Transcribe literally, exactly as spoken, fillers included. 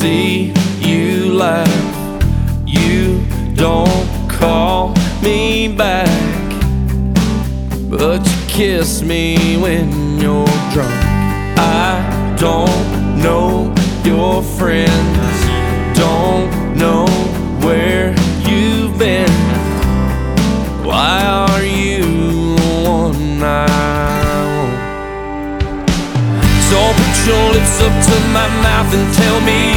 see you laugh. You don't call me back, but you kiss me when you're drunk. I don't know your friends, don't know where you've been. Why are you the one I want? So put your lips up to my mouth and tell me